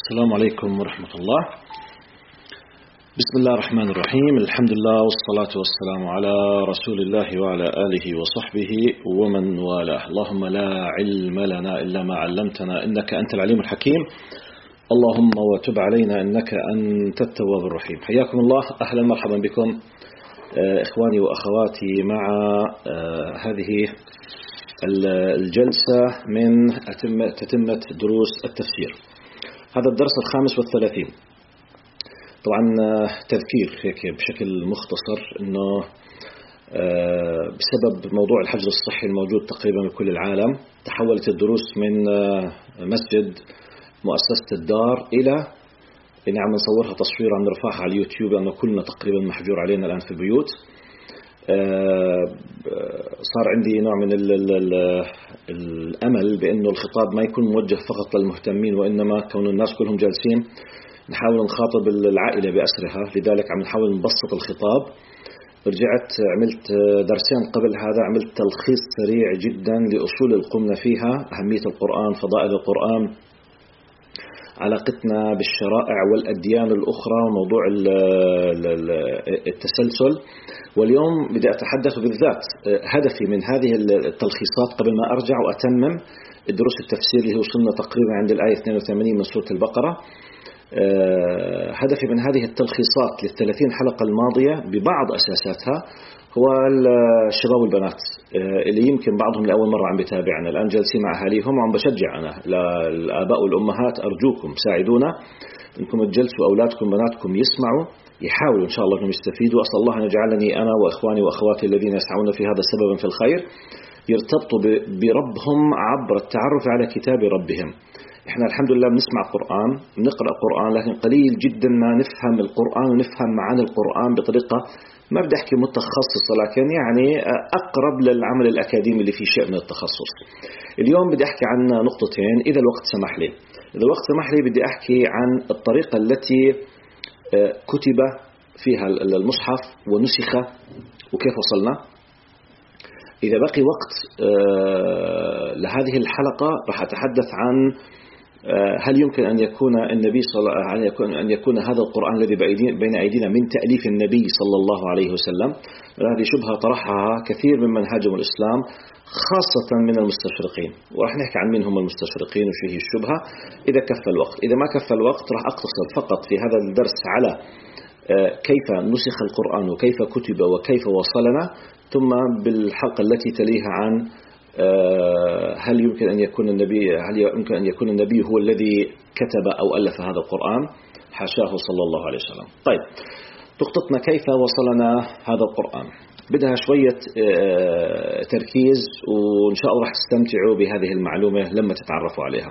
السلام عليكم ورحمة الله. بسم الله الرحمن الرحيم. الحمد لله والصلاة والسلام على رسول الله وعلى آله وصحبه ومن والاه. اللهم لا علم لنا إلا ما علمتنا إنك أنت العليم الحكيم. اللهم وتب علينا إنك أنت التواب الرحيم. حياكم الله، أهلا مرحبا بكم إخواني وأخواتي مع هذه الجلسة من تتمة دروس التفسير. هذا الدرس 35. طبعا تذكير هيك بشكل مختصر إنه بسبب موضوع الحجر الصحي الموجود تقريبا بكل العالم تحولت الدروس من مسجد مؤسسة الدار إلى إن عم نصورها تصوير عم نرفعها على اليوتيوب، لأنه كلنا تقريبا محجور علينا الآن في البيوت. صار عندي نوع من الأمل بأنه الخطاب ما يكون موجه فقط للمهتمين، وإنما كون الناس كلهم جالسين نحاول نخاطب العائلة بأسرها، لذلك عم نحاول نبسط الخطاب. رجعت عملت درسين قبل هذا، عملت تلخيص سريع جدا لأصول القمنا فيها: أهمية القرآن، فضائل القرآن، علاقتنا بالشرائع والأديان الأخرى، وموضوع التسلسل. واليوم بدي أتحدث بالذات هدفي من هذه التلخيصات قبل ما أرجع وأتمم الدروس التفسير اللي وصلنا تقريبا عند الآية 82 من سورة البقرة. هدفي من هذه التلخيصات لل30 حلقة الماضية ببعض أساساتها هو الشباب والبنات اللي يمكن بعضهم لأول مرة عم بيتابعنا الآن، جالسين مع أهاليهم، وعم بشجع أنا للآباء والأمهات: أرجوكم ساعدونا إنكم تجلسوا أولادكم بناتكم يسمعوا، يحاولوا إن شاء الله أنهم يستفيدوا. أسأل الله أن يجعلني أنا وإخواني وأخواتي الذين يسعون في هذا سببا في الخير يرتبطوا بربهم عبر التعرف على كتاب ربهم. إحنا الحمد لله بنسمع قرآن، بنقرأ قرآن، لكن قليل جدا ما نفهم القرآن ونفهم معاني القرآن بطريقة، ما بدي أحكي متخصصة، لكن يعني أقرب للعمل الأكاديمي اللي فيه شيء من التخصص. اليوم بدي أحكي عن نقطتين إذا الوقت سمح لي. إذا الوقت سمح لي بدي أحكي عن الطريقة التي كتب فيها المصحف ونسخ وكيف وصلنا. إذا بقي وقت لهذه الحلقة راح أتحدث عن هل يمكن أن يكون النبي أن يكون هذا القرآن الذي بين أيدينا من تأليف النبي صلى الله عليه وسلم. هذه شبهة طرحها كثير ممن هاجموا الإسلام خاصة من المستشرقين، وراح نحكي عن من هم المستشرقين وشو هي الشبهة إذا كفى الوقت. إذا ما كفى الوقت راح أقتصر فقط في هذا الدرس على كيف نسخ القرآن وكيف كتب وكيف وصلنا، ثم بالحلقة التي تليها عن هل يمكن أن يكون النبي هو الذي كتب أو ألف هذا القرآن؟ حاشاه صلى الله عليه وسلم. طيب، نقطتنا كيف وصلنا هذا القرآن بدها شوية تركيز، وإن شاء الله راح تستمتعوا بهذه المعلومة لما تتعرفوا عليها.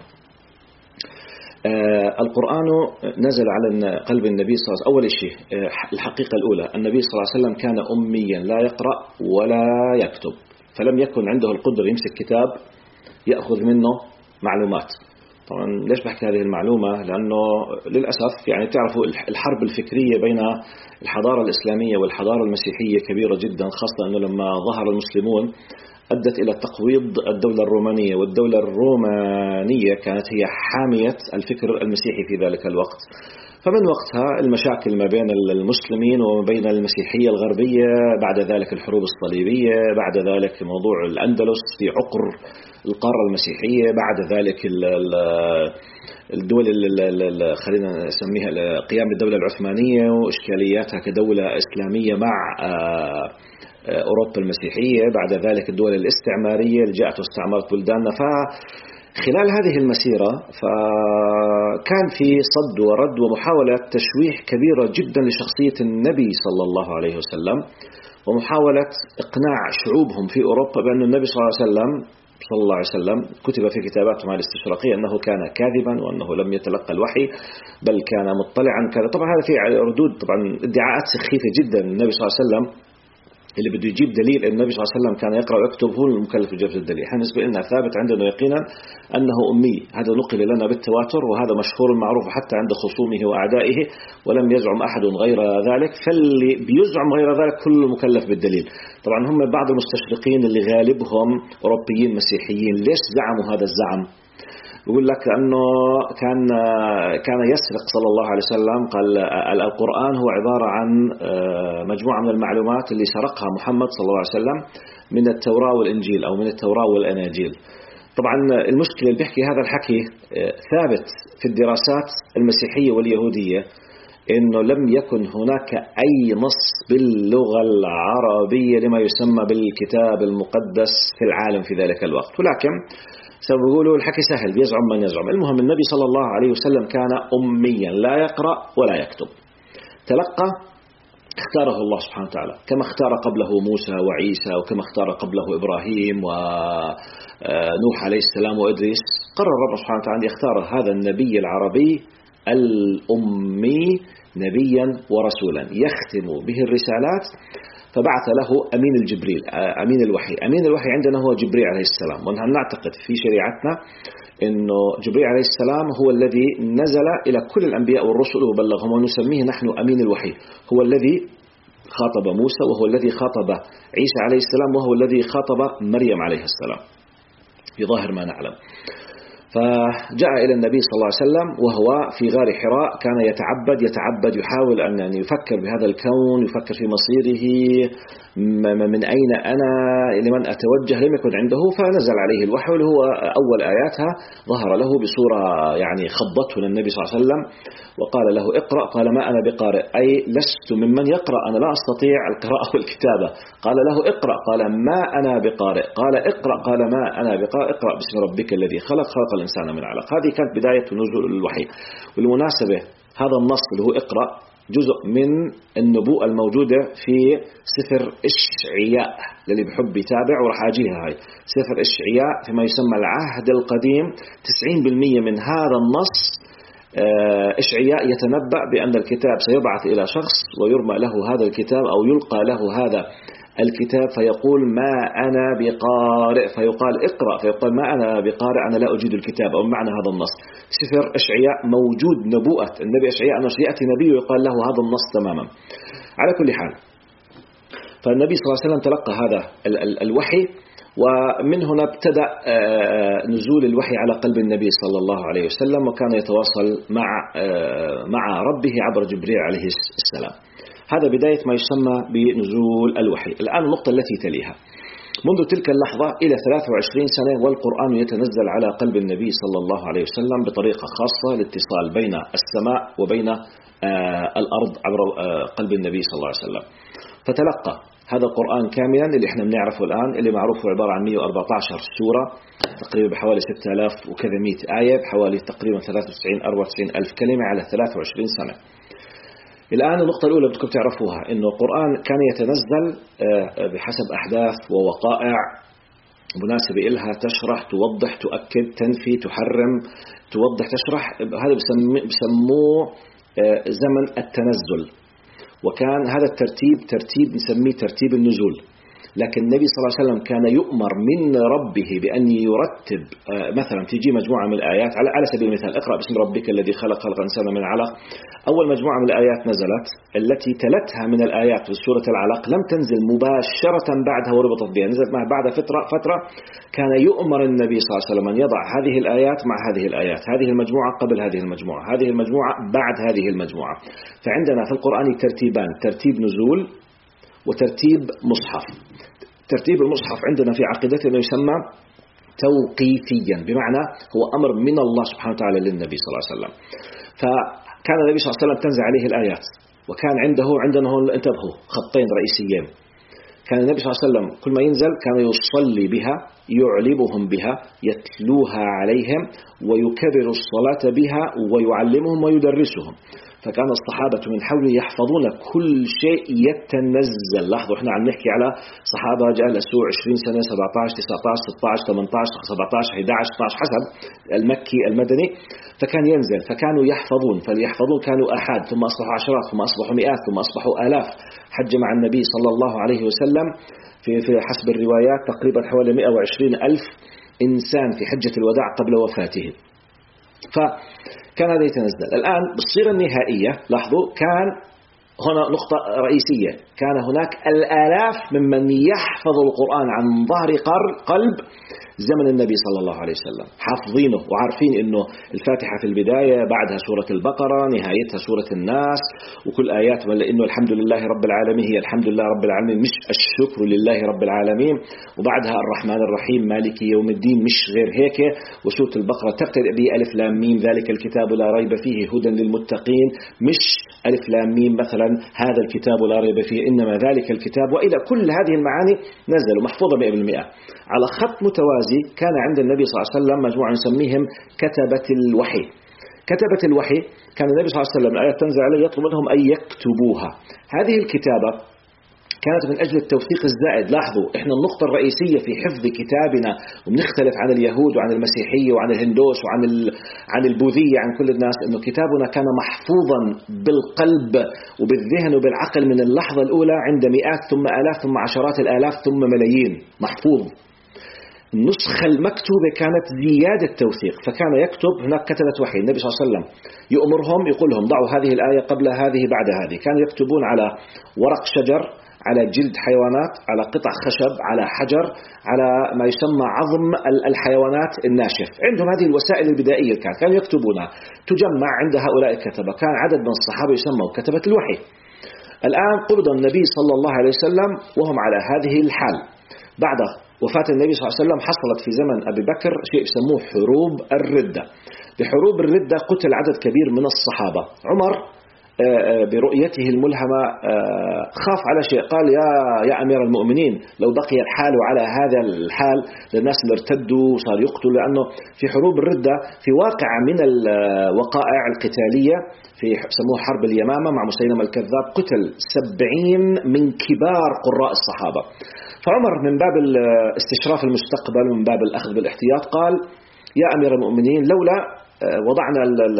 القرآن نزل على قلب النبي صلى الله عليه وسلم. أول شيء الحقيقة الأولى: النبي صلى الله عليه وسلم كان أميا لا يقرأ ولا يكتب، فلم يكن عنده القدرة يمسك كتاب يأخذ منه معلومات. طبعا ليش بحكي هذه المعلومة؟ لأنه للأسف يعني تعرفوا الحرب الفكرية بين الحضارة الإسلامية والحضارة المسيحية كبيرة جدا، خاصة أنه لما ظهر المسلمون أدت إلى تقويض الدولة الرومانية، والدولة الرومانية كانت هي حامية الفكر المسيحي في ذلك الوقت. فمن وقتها المشاكل ما بين المسلمين وما بين المسيحية الغربية، بعد ذلك الحروب الصليبية، بعد ذلك موضوع الأندلس في عقر القارة المسيحية، بعد ذلك الدول خلينا نسميها قيام الدولة العثمانية وإشكالياتها كدولة إسلامية مع أوروبا المسيحية، بعد ذلك الدول الاستعمارية اللي جاءت واستعمرت بلداننا. فخلال هذه المسيرة فكان في صد ورد ومحاولة تشويح كبيرة جدا لشخصية النبي صلى الله عليه وسلم، ومحاولة إقناع شعوبهم في أوروبا بأن النبي صلى الله عليه وسلم كتب في كتاباتهم الاستشراقية أنه كان كاذبا، وأنه لم يتلقى الوحي بل كان مطلعا كذا. طبعا هذا في ردود، طبعا ادعاءات سخيفة جدا. النبي صلى الله عليه وسلم اللي بده يجيب دليل النبي صلى الله عليه وسلم كان يقرأ ويكتب هو المكلف بجلب الدليل. احنا بالنسبة لنا ثابت عندنا يقينا أنه أمي، هذا نقل لنا بالتواتر، وهذا مشهور معروف حتى عند خصومه وأعدائه، ولم يزعم أحد غير ذلك. فاللي بيزعم غير ذلك كله مكلف بالدليل. طبعا هم بعض المستشرقين اللي غالبهم أوروبيين مسيحيين، ليش زعموا هذا الزعم؟ يقول لك أنه كان يسرق صلى الله عليه وسلم. قال القرآن هو عبارة عن مجموعة من المعلومات اللي سرقها محمد صلى الله عليه وسلم من التوراة والإنجيل أو من التوراة والأناجيل. طبعا المشكلة اللي بيحكي هذا الحكي ثابت في الدراسات المسيحية واليهودية، إنه لم يكن هناك أي نص باللغة العربية لما يسمى بالكتاب المقدس في العالم في ذلك الوقت. ولكن سيقولوا الحكي سهل، يزعم من يزعم. المهم النبي صلى الله عليه وسلم كان أميا لا يقرأ ولا يكتب، تلقى اختاره الله سبحانه وتعالى كما اختار قبله موسى وعيسى، وكما اختار قبله إبراهيم ونوح عليه السلام وإدريس. قرر رب سبحانه وتعالى أن يختار هذا النبي العربي الأمي نبيا ورسولا يختم به الرسالات، فبعث له أمين الجبريل، أمين الوحي. أمين الوحي عندنا هو جبريل عليه السلام، ونحن نعتقد في شريعتنا إنه جبريل عليه السلام هو الذي نزل إلى كل الأنبياء والرسل وبلغهم، ونسميه نحن أمين الوحي. هو الذي خاطب موسى، وهو الذي خاطب عيسى عليه السلام، وهو الذي خاطب مريم عليه السلام في ظاهر ما نعلم. فجاء إلى النبي صلى الله عليه وسلم وهو في غار حراء، كان يتعبد يحاول أن يفكر بهذا الكون، يفكر في مصيره، من أين أنا، لمن أتوجه، لم يكن عنده. فنزل عليه الوحي، اللي هو أول آياتها ظهر له بصورة يعني خضته للنبي صلى الله عليه وسلم، وقال له اقرأ. قال ما أنا بقارئ، أي لست ممن يقرأ، أنا لا أستطيع القراءة والكتابة. قال له اقرأ، قال ما أنا بقارئ. قال اقرأ، قال ما أنا بقارئ. اقرأ باسم ربك الذي خلق الإنسان من علق. هذه كانت بداية نزول الوحي. بالمناسبة هذا النص اللي هو اقرأ جزء من النبوءة الموجودة في سفر إشعياء، للي بحب يتابع وراح أجيها. هاي سفر إشعياء فيما يسمى العهد القديم. 90% من هذا النص إشعياء يتنبأ بأن الكتاب سيبعث إلى شخص ويرمى له هذا الكتاب أو يلقى له هذا الكتاب، فيقول ما أنا بقارئ، فيقال اقرأ، فيقول ما أنا بقارئ، أنا لا أجيد الكتاب، أو معنى هذا النص. سفر إشعياء موجود نبوءة النبي إشعياء أنه سيأتي نبي ويقال له هذا النص تماما. على كل حال، فالنبي صلى الله عليه وسلم تلقى هذا الوحي، ومن هنا ابتدأ نزول الوحي على قلب النبي صلى الله عليه وسلم، وكان يتواصل مع ربه عبر جبريل عليه السلام. هذا بداية ما يسمى بنزول الوحي. الآن النقطة التي تليها، منذ تلك اللحظة إلى 23 سنة والقرآن يتنزل على قلب النبي صلى الله عليه وسلم بطريقة خاصة لاتصال بين السماء وبين الأرض عبر قلب النبي صلى الله عليه وسلم. فتلقى هذا القرآن كاملا اللي احنا بنعرفه الآن، اللي معروف عبارة عن 114 سورة تقريبا بحوالي 6000 وكذا 100 آية، بحوالي تقريبا 93-94 ألف كلمة على 23 سنة. الآن النقطة الأولى بدكم تعرفوها، إنه القرآن كان يتنزل بحسب أحداث ووقائع مناسبة إلها، تشرح، توضح، تؤكد، تنفي، تحرم، توضح، تشرح. هذا بسموه زمن التنزل. وكان هذا الترتيب نسميه ترتيب النزول. لكن النبي صلى الله عليه وسلم كان يؤمر من ربه بأن يرتب، مثلا تيجي مجموعة من الآيات على سبيل المثال اقرأ باسم ربك الذي خلق الإنسان من علق. أول مجموعة من الآيات نزلت، التي تلتها من الآيات في سورة العلق لم تنزل مباشرة بعدها وربطت بها، نزلت معها بعد فترة. كان يؤمر النبي صلى الله عليه وسلم أن يضع هذه الآيات مع هذه الآيات، هذه المجموعة قبل هذه المجموعة، هذه المجموعة بعد هذه المجموعة. فعندنا في القرآن ترتيبان، ترتيب نزول وترتيب مصحف. ترتيب المصحف عندنا في عقيدتنا يسمى توقيفيا، بمعنى هو أمر من الله سبحانه وتعالى للنبي صلى الله عليه وسلم. فكان النبي صلى الله عليه وسلم تنزل عليه الآيات، وكان عندنا هون انتبهوا خطين رئيسيين. كان النبي صلى الله عليه وسلم كل ما ينزل كان يصلي بها، يعلمهم بها، يتلوها عليهم، ويكرر الصلاة بها، ويعلمهم ويدرسهم. فكان الصحابة من حوله يحفظون كل شيء يتنزل. لاحظوا احنا عم نحكي على صحابة جلسوا 20 سنة، 17 19 16 18 17 11 12 حسب المكي المدني. فكان ينزل، فكانوا يحفظون، فليحفظون كانوا أحد، ثم أصبحوا عشرات، ثم أصبحوا مئات، ثم أصبحوا آلاف. حج مع النبي صلى الله عليه وسلم في حسب الروايات تقريبا حوالي 120 ألف إنسان في حجة الوداع قبل وفاته. فكان هذا يتنزل. الآن بالصيغة النهائية لاحظوا كان هنا نقطة رئيسية، كان هناك الآلاف ممن يحفظ القرآن عن ظهر قلب زمن النبي صلى الله عليه وسلم، حافظينه وعارفين إنه الفاتحة في البداية، بعدها سورة البقرة، نهايتها سورة الناس، وكل آيات، ولا إنه الحمد لله رب العالمين هي الحمد لله رب العالمين، مش الشكر لله رب العالمين، وبعدها الرحمن الرحيم مالك يوم الدين، مش غير هيك. وسورة البقرة تبتدئ بألف لام ميم ذلك الكتاب لا ريب فيه هدى للمتقين، مش ألف لام ميم مثلا هذا الكتاب لا ريب فيه إنما ذلك الكتاب، وإلى كل هذه المعاني نزلوا محفوظة 100%. على خط متوازي كان عند النبي صلى الله عليه وسلم مجموعة نسميهم كتبة الوحي. كتبة الوحي كان النبي صلى الله عليه وسلم الآية تنزل عليه يطلب منهم أن يكتبوها. هذه الكتابة كانت من أجل التوثيق الزائد. لاحظوا إحنا النقطة الرئيسية في حفظ كتابنا، وبنختلف عن اليهود وعن المسيحية وعن الهندوس عن البوذية عن كل الناس، إنه كتابنا كان محفوظا بالقلب وبالذهن وبالعقل من اللحظة الأولى عند مئات ثم آلاف ثم عشرات الآلاف ثم ملايين محفوظ. النسخة المكتوبة كانت زيادة توثيق، فكان يكتب هناك كتبة وحي. النبي صلى الله عليه وسلم يأمرهم يقول لهم ضعوا هذه الآية قبل هذه بعد هذه. كانوا يكتبون على ورق شجر، على جلد حيوانات، على قطع خشب، على حجر، على ما يسمى عظم الحيوانات الناشف. عندهم هذه الوسائل البدائية كانوا يكتبونها، تجمع عند هؤلاء الكتبة. كان عدد من الصحابة يسموا كتبة الوحي. الآن قبض النبي صلى الله عليه وسلم وهم على هذه الحال. بعد وفاة النبي صلى الله عليه وسلم حصلت في زمن أبي بكر شيء يسموه حروب الردة. بحروب الردة قتل عدد كبير من الصحابة. عمر برؤيته الملهمة خاف على شيء، قال يا أمير المؤمنين لو بقي الحال على هذا الحال للناس اللي ارتدوا وصار يقتلوا، لأنه في حروب الردة في واقع من الوقائع القتالية في سموه حرب اليمامة مع مسيلمة الكذاب قتل 70 من كبار قراء الصحابة. فعمر من باب استشراف المستقبل ومن باب الأخذ بالاحتياط قال يا أمير المؤمنين لولا وضعنا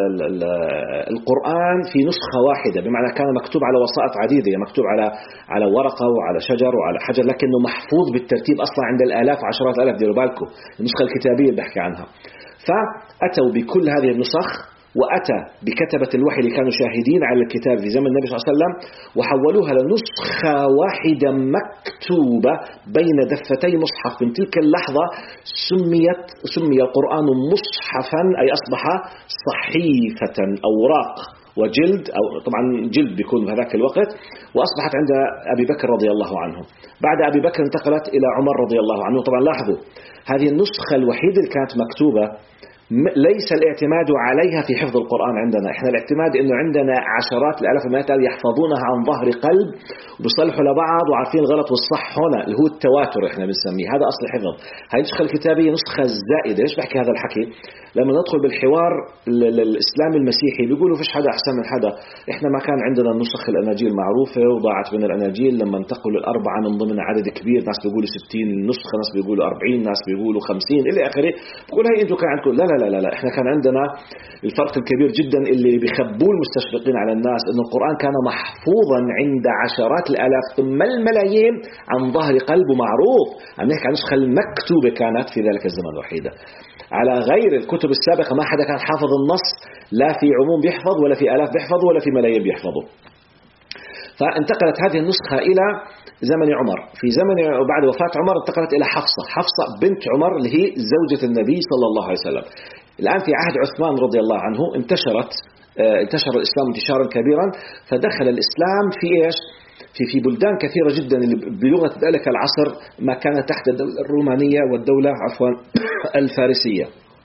القرآن في نسخة واحدة، بمعنى كان مكتوب على وسائط عديدة، مكتوب على ورقة وعلى شجر وعلى حجر، لكنه محفوظ بالترتيب أصلا عند الآلاف وعشرات الآلاف. ديروا بالكم النسخة الكتابية اللي بحكي عنها. فأتوا بكل هذه النسخ، وأتى بكتبة الوحي اللي كانوا شاهدين على الكتاب في زمن النبي صلى الله عليه وسلم وحولوها لنسخة واحدة مكتوبة بين دفتي مصحف. من تلك اللحظة سمي القرآن مصحفا، أي أصبح صحيفة أوراق وجلد، أو طبعا جلد بيكون في هذاك الوقت، وأصبحت عند أبي بكر رضي الله عنه. بعد أبي بكر انتقلت إلى عمر رضي الله عنه. طبعا لاحظوا هذه النسخة الوحيدة اللي كانت مكتوبة ليس الاعتماد عليها في حفظ القرآن عندنا. احنا الاعتماد انه عندنا عشرات الالاف المئات يحفظونها عن ظهر قلب وبيصلحوا لبعض وعارفين الغلط والصح. هنا اللي هو التواتر احنا بنسميه، هذا اصل الحفظ. هاي النسخة الكتابية نسخة زائدة. ليش بحكي هذا الحكي؟ لما ندخل بالحوار الاسلام المسيحي بيقولوا فيش حدا احسن من حدا. احنا ما كان عندنا النسخ الاناجيل معروفة وضاعت من الاناجيل لما انتقلوا الاربعة من ضمن عدد كبير، ناس بيقولوا 60 نسخة، ناس بيقولوا 40، ناس بيقولوا 50 الى اخره. بقول هاي انتوا كان عندكم لا احنا كان عندنا الفرق الكبير جدا اللي بيخبوه المستشرقين على الناس، انه القرآن كان محفوظا عند عشرات الالاف ثم الملايين عن ظهر قلب معروف. عم نحكي عن النسخة المكتوبة كانت في ذلك الزمن الوحيدة. على غير الكتب السابقة ما حدا كان حافظ النص، لا في عموم بيحفظ ولا في آلاف بيحفظوا ولا في ملايين بيحفظوا. فانتقلت هذه النسخة إلى زمن عمر. في زمن بعد وفاة عمر انتقلت إلى حفصة بنت عمر اللي هي زوجة النبي صلى الله عليه وسلم. الآن في عهد عثمان رضي الله عنه انتشر الإسلام انتشارا كبيرا، فدخل الإسلام في إيش؟ في بلدان كثيرة جدا اللي بلغة ذلك العصر ما كانت تحت الدولة الرومانية والدولة الفارسية.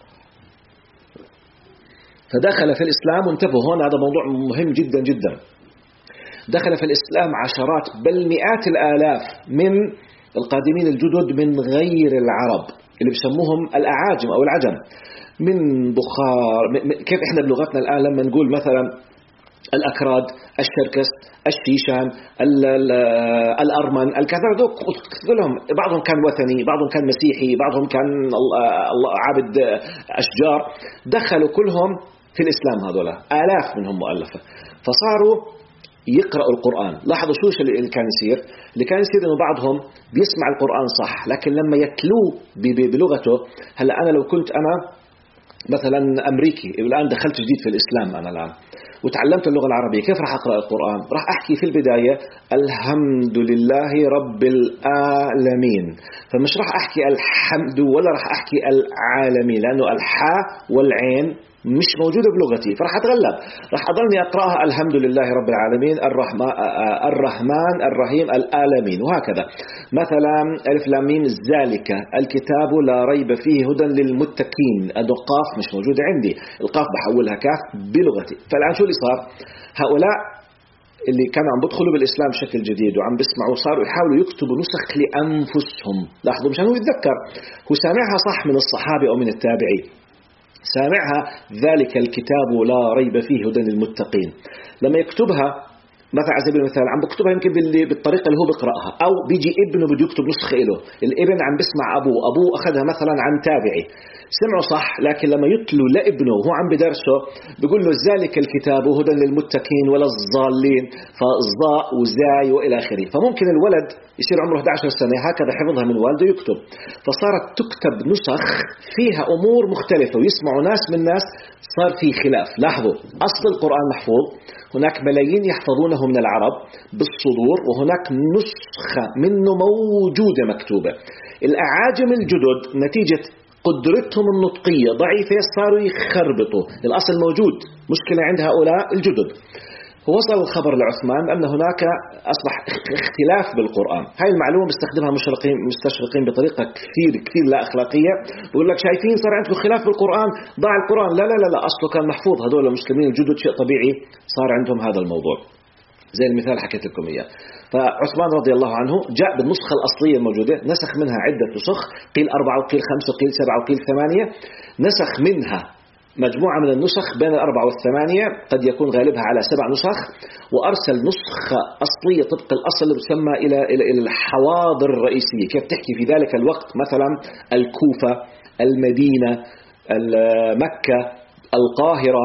فدخل في الإسلام، وانتبهوا هون هذا موضوع مهم جدا جدا، دخل في الإسلام عشرات بل مئات الآلاف من القادمين الجدد من غير العرب اللي بيسموهم الأعاجم أو العجم، من بخار. كيف إحنا بلغتنا الآن لما نقول مثلا الأكراد، الشركس، الشيشان، الأرمن، الكثرة كلهم بعضهم كان وثني، بعضهم كان مسيحي، بعضهم كان عابد أشجار. دخلوا كلهم في الإسلام، هذولا آلاف منهم مؤلفة، فصاروا يقرأوا القرآن. لاحظوا شو اللي كان يصير؟ اللي كان يصير إنه بعضهم بيسمع القرآن صح، لكن لما يتلوه بلغته. هلا أنا لو كنت أنا مثلا أمريكي الآن دخلت جديد في الإسلام، أنا الآن وتعلمت اللغة العربية، كيف راح أقرأ القرآن؟ راح أحكي في البداية الحمد لله رب العالمين، فمش راح أحكي الحمد ولا راح أحكي العالمين، لأنه الحاء والعين مش موجودة بلغتي، فرح أتغلب، راح أضلني أقرأها الحمد لله رب العالمين الرحمن الرحيم العالمين، وهكذا. مثلا ألف لام ميم ذلك الكتاب لا ريب فيه هدى للمتقين، القاف مش موجودة عندي، القاف بحولها كاف بلغتي. فالآن شو اللي صار؟ هؤلاء اللي كانوا عم بدخلوا بالإسلام بشكل جديد وعم بيسمعوا صاروا يحاولوا يكتبوا نسخ لأنفسهم. لاحظوا مشان هو يتذكر هو سامعها صح من الصحابة أو من التابعين، سامعها ذلك الكتاب لا ريب فيه هدى للمتقين، لما يكتبها مثلا على سبيل المثال عم بكتبها يمكن بالطريقة اللي هو بقرأها، أو بيجي ابنه بده يكتب نسخة له، الابن عم بسمع أبوه أخذها مثلا عن تابعي سمعه صح، لكن لما يتلو لابنه وهو عم بدرسه بيقول له ذلك الكتاب هدى للمتقين ولا الضالين، فالظاء وزاي وإلى آخره. فممكن الولد يصير عمره 11 سنة هكذا حفظها من والده يكتب، فصارت تكتب نسخ فيها أمور مختلفة ويسمعوا ناس من ناس، صار في خلاف. لاحظوا أصل القرآن محفوظ، هناك ملايين يحفظونه من العرب بالصدور، وهناك نسخة منه موجودة مكتوبة. الأعاجم الجدد نتيجة قدرتهم النطقية ضعيفة صاروا يخربطوا الأصل موجود، مشكلة عند هؤلاء الجدد. وصل الخبر لعثمان أن هناك أصبح اختلاف بالقرآن. هاي المعلومة بيستخدمها مستشرقين بطريقة كثير لا أخلاقية، بقول لك شايفين صار عندكم خلاف بالقرآن، ضاع القرآن. لا لا لا لا، أصله كان محفوظ، هذول المسلمين الجدد شيء طبيعي صار عندهم هذا الموضوع، زي المثال حكيت لكم إياه. فعثمان رضي الله عنه جاء بالنسخة الأصلية الموجودة، نسخ منها عدة نسخ، قيل 4 وقيل 5 وقيل 7 وقيل 8، نسخ منها مجموعة من النسخ بين 4 و8، قد يكون غالبها على 7 نسخ، وأرسل نسخة أصلية طبق الأصل تسمى إلى الحواضر الرئيسية، كيف تحكي في ذلك الوقت مثلا الكوفة، المدينة، مكة، القاهرة،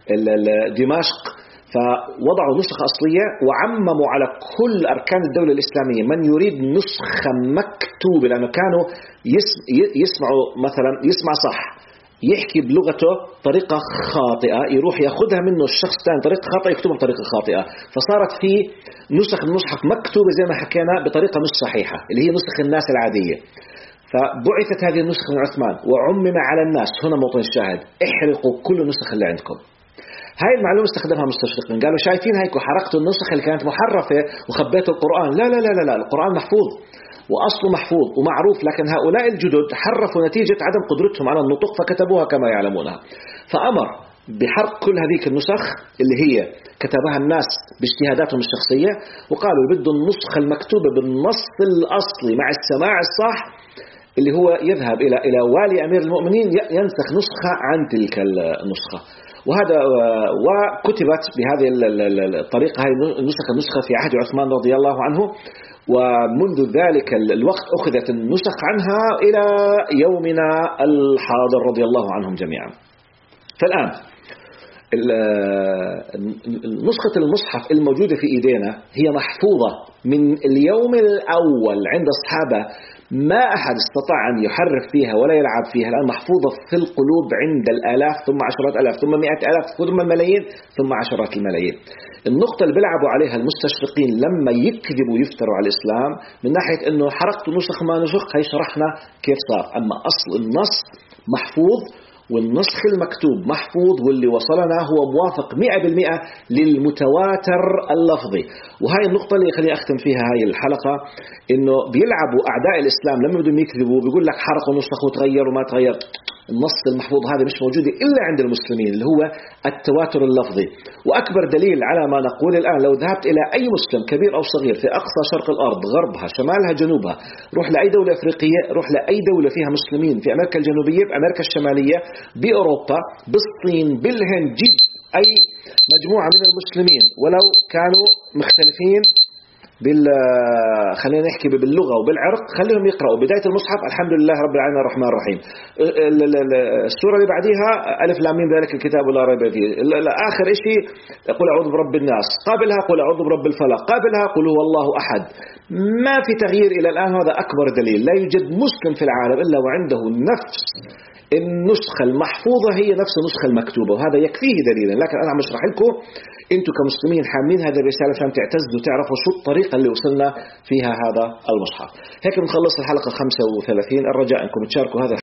دمشق. فوضعوا نسخة أصلية وعمموا على كل أركان الدولة الإسلامية من يريد نسخة مكتوبة، لأنه كانوا يسمعوا مثلا يسمع صح يحكي بلغته طريقة خاطئة، يروح ياخذها منه الشخص الثاني طريقة خاطئة يكتبها بطريقة خاطئة، فصارت في نسخ المصحف مكتوبة زي ما حكينا بطريقة مش صحيحة اللي هي نسخ الناس العادية. فبعثت هذه النسخة من عثمان وعمم على الناس، هنا موطن الشاهد، احرقوا كل النسخ اللي عندكم. هاي المعلومة استخدمها مستشرقين، قالوا شايفين هيكو حرقتوا النسخ اللي كانت محرفة وخبيتوا القرآن. لا لا لا لا لا، القرآن محفوظ وأصله محفوظ ومعروف، لكن هؤلاء الجدد حرفوا نتيجة عدم قدرتهم على النطق فكتبوها كما يعلمونها. فأمر بحرق كل هذه النسخ اللي هي كتبها الناس باجتهاداتهم الشخصية، وقالوا بدهم النسخة المكتوبة بالنص الأصلي مع السماع الصح اللي هو يذهب إلى والي أمير المؤمنين ينسخ نسخة عن تلك النسخة. وهذا وكتبت بهذه الطريقة هذه النسخة في عهد عثمان رضي الله عنه، ومنذ ذلك الوقت أخذت النسخ عنها إلى يومنا الحاضر رضي الله عنهم جميعا. فالآن نسخة المصحف الموجودة في إيدينا هي محفوظة من اليوم الأول عند الصحابة، ما أحد استطاع أن يحرف فيها ولا يلعب فيها. الآن محفوظة في القلوب عند الآلاف ثم عشرات آلاف ثم 100,000 ثم الملايين ثم عشرات الملايين. النقطة اللي بيلعبوا عليها المستشرقين لما يكذبوا ويفتروا على الإسلام من ناحية أنه حرقت نسخ ما نسخ، هي شرحنا كيف صار. أما أصل النص محفوظ والنسخ المكتوب محفوظ، واللي وصلنا هو موافق 100% للمتواتر اللفظي. وهي النقطة اللي خليني أختم فيها هاي الحلقة، إنه بيلعبوا أعداء الإسلام لما بدهم يكذبوا بيقول لك حرقوا نسخ وتغير وما تغير. النص المحفوظ هذا مش موجود إلا عند المسلمين اللي هو التواتر اللفظي. وأكبر دليل على ما نقول الآن، لو ذهبت إلى أي مسلم كبير أو صغير في أقصى شرق الأرض، غربها شمالها جنوبها، روح لأي دولة أفريقية، روح لأي دولة فيها مسلمين في أمريكا الجنوبية، بأمريكا الشمالية، بأوروبا، بالصين، بالهند، جيب أي مجموعة من المسلمين ولو كانوا مختلفين خلينا نحكي باللغة وبالعرق، خليهم يقرأوا بداية المصحف الحمد لله رب العالمين الرحمن الرحيم، السورة اللي بعديها ألف لام ميم ذلك الكتاب لا ريب فيه، آخر شيء قل أعوذ برب الناس، قابلها قل أعوذ برب الفلق، قابلها قل هو الله أحد. ما في تغيير إلى الآن. هذا أكبر دليل. لا يوجد مسلم في العالم إلا وعنده نفس النسخة المحفوظة هي نفس النسخة المكتوبة، وهذا يكفيه دليلا. لكن أنا عم أشرح لكم أنتم كمسلمين حاملين هذه الرسالة عشان تعتزوا وتعرفوا شو الطريقة اللي وصلنا فيها هذا المصحف. هيك بنخلص الحلقة 35. الرجاء أنكم تشاركوا هذا